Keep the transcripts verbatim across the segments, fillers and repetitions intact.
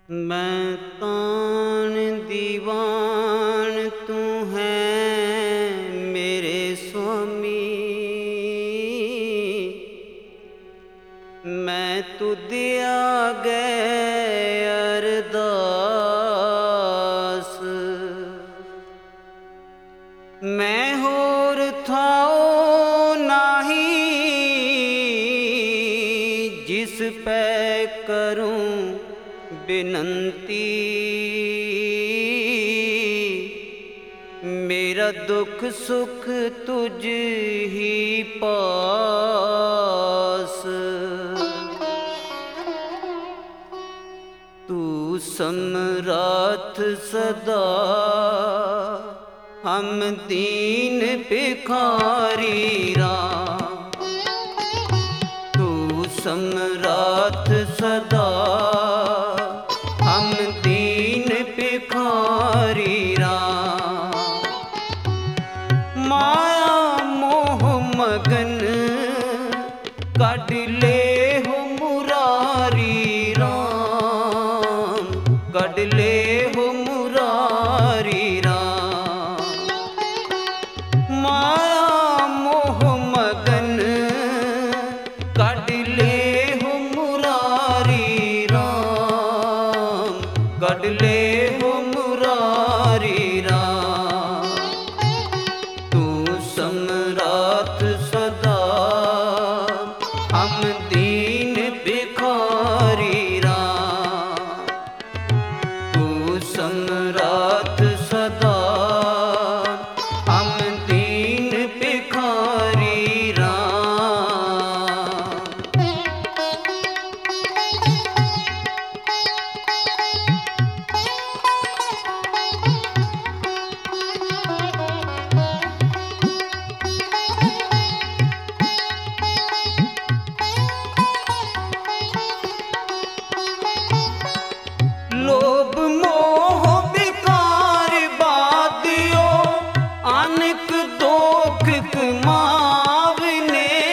मैं तान दीवान तू है मेरे स्वामी। मैं तुद आगे अरदास, मैं होर थाओ नाही जिस पे करूं बिनती। मेरा दुख सुख तुझ ही पास। तू सम्राट सदा हम दीन भिखारी राम। तू सम्राट सदा हम दीन भिखारी राम। माया मोह मगन कढ ले हो मुरारी राम। कढ ले हो मुरारी राम। माया मोह मगन कढ ले हो मुरारी राम। कढ ले हो मुरारी राम। तू सम्राट सदा हम दीन भिखारी राम। तू सम्राट सदा हम दीन भिखारी राम। लोभ मोह विकार बादियो अनेक दोख कमावने।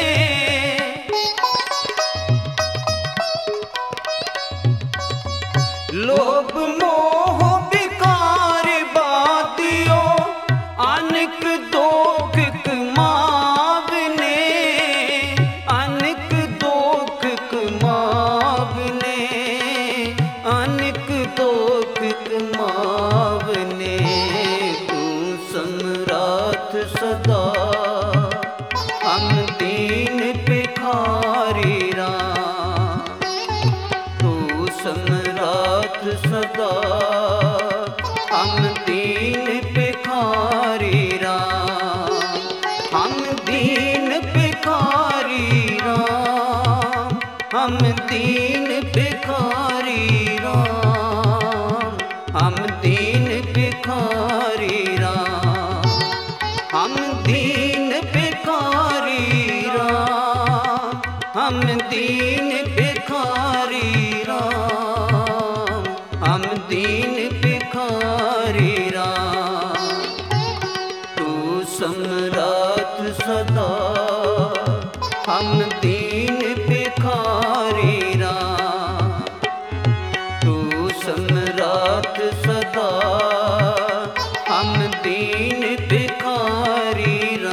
लोभ मोह विकार बादियो अनेक दोख कमावने। अनेक दोख कमावने। अनेक दोख कमावने। तू सम्राट सदा हम दीन भिखारी राम। तू सम्राट सदा हम दीन भिखारी राम। हम दीन भिखारी राम। हम दीन भिखारी राम। हम दीन भिखारी राम। हम दीन भिखारी राम। हम दीन भिखारी राम। हम दीन भिखारी राम। तू सम्राट सदा हम दीन भिखारी राम। तू सम्राट सदा हम दीन भिखारी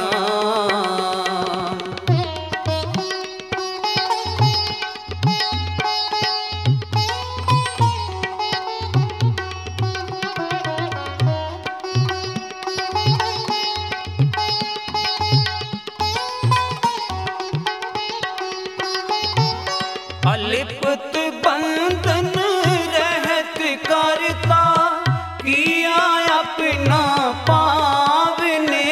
राम। अलिपत बंधन रहत करता किया अपना पावने।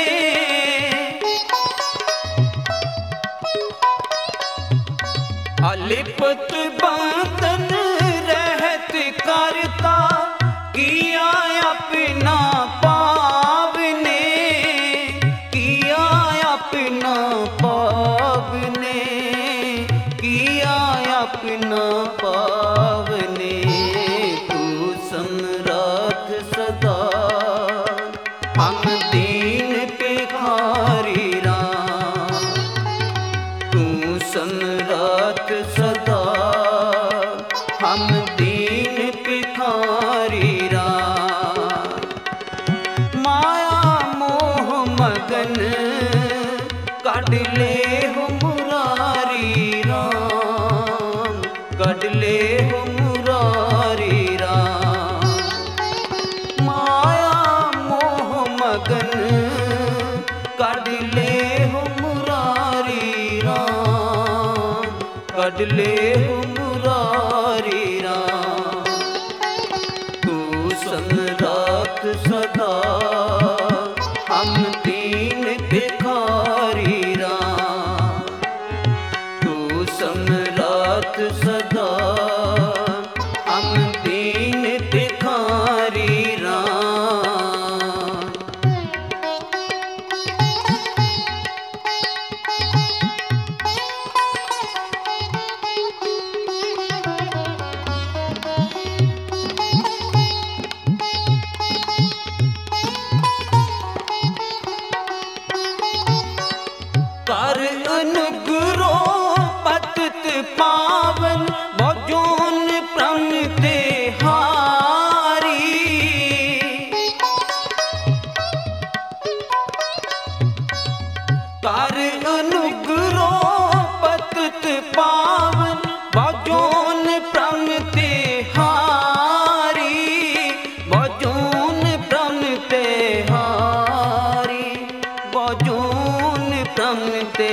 अलिपत बंधन रहत करता किया अपना पावने। किया अपना पावने। किया अपना पावने। तू सम्राट सदा हम दीन भिखारी राम। तू सम्राट सदा हम दीन भिखारी कढ ले हो मुरारी राम। माया मोह मगन कढ ले हो मुरारी राम, कढ ले हो मुरारी राम। तू सम्राट सदा हम दीन भिखारी राम, तू सम्राट सदा हम दीन भिखारी राम। कर अनुग्रह पतित पावन भजोन प्रण ते हारी। कर अनुग्रह पतित पावन भजोन प्रण ते हारी, भजोन प्रण ते हारी, भजोन प्रण ते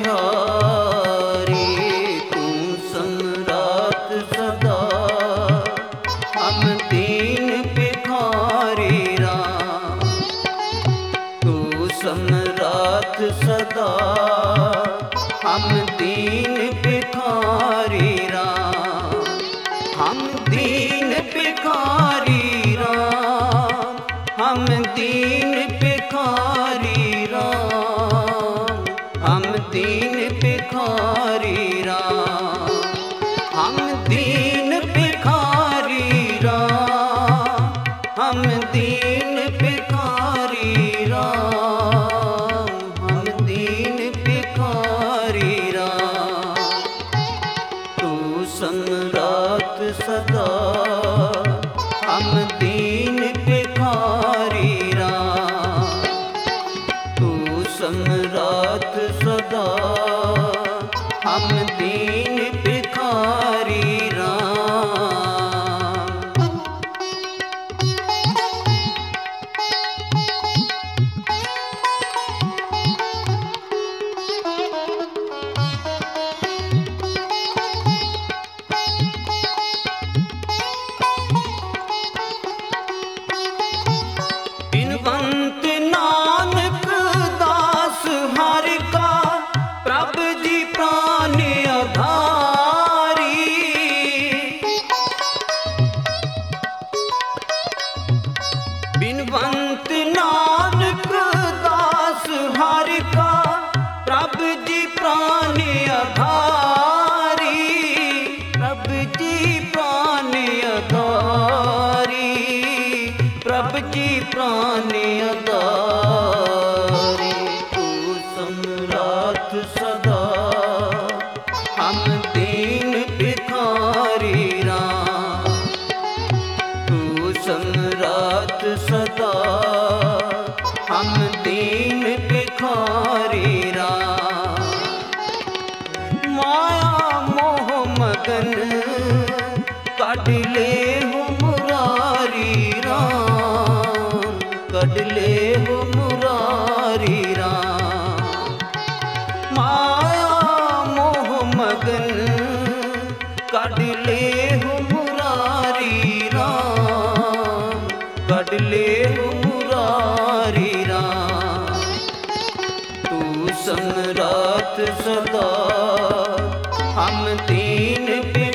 हारी। तू सम्राट सदा हम दीन भिखारी राम, तू सम्राट सदा हम दीन भिखारी राम। हम दीन भिखारी राम, हम दीन भिखारी राम, हम दीन भिखारी राम। हम दीन भिखारी राम, हम दीन भिखारी राम, हम दीन भिखारी राम। तू सम्राट सदा हम दीन भिखारी राम, तू सम्राट सदा हम दीन भिखारी राम। बिनवंत नानक दास हर का प्रभ जी प्राण आधारी। बिनवंत नानक दास हर का प्रभ जी प्राण आधारी, प्रभ जी प्राण आधारी, प्रभ जी प्राण आधारी। तू सम्राट सदा हम दीन भिखारी राम, तू सम्राट सदा हम दीन भिखारी राम। माया मोह मगन कढ ले हो मुरारी राम, कढ ले हो मुरारी राम। माया मोह मगन कढ ले हो मुरारी राम, कढ ले हो मुरारी राम। तू सम्राट सदा हम दीन